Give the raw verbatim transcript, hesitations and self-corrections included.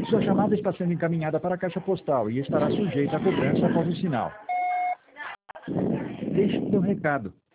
Sua chamada está sendo encaminhada para a caixa postal e estará sujeita a cobrança após o sinal. Deixe seu recado.